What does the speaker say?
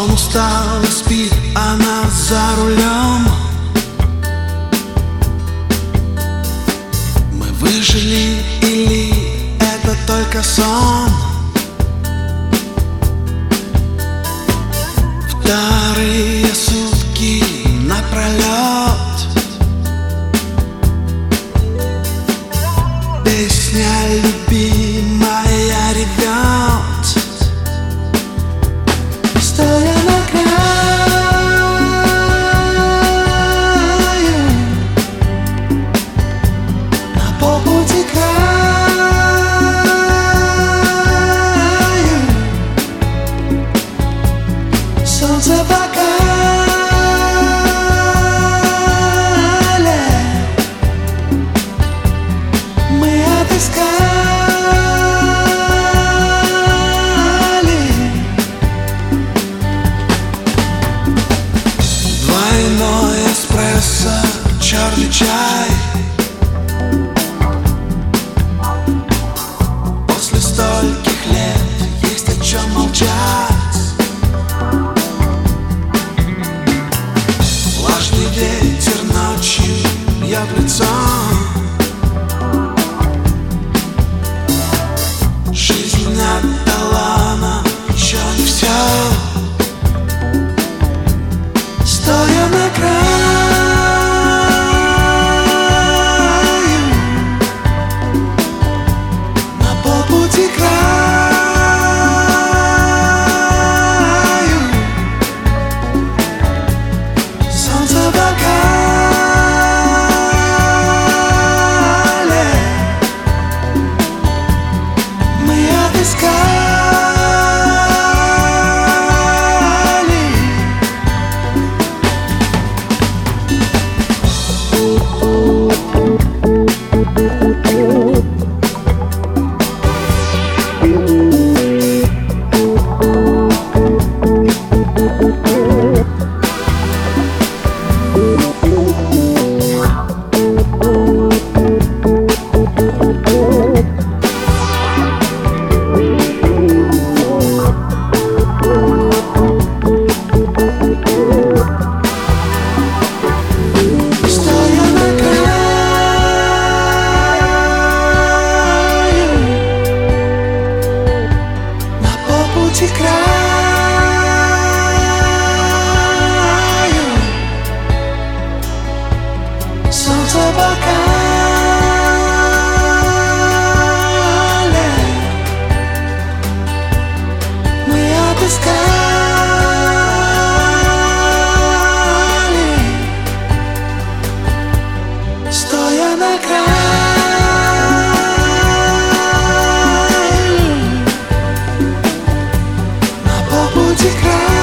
Он устал и спит, она за рулем. Мы выжили или это только сон? Вторые сутки напролет песня любимая ревет, стоя на краю, на полпути к краю. Солнце покали, мы отыскали двойной эспрессо, черный чай. После стольких лет есть о чем молчать. Влажный ветер ночью бьет в лицо. Жизнь отдала нам еще не все. Стоя на краю, на полпути к краю. Солнце покали, мы отыскали к краю. Солнце покали, мы отыскали, стоя на краю, на полпути к краю.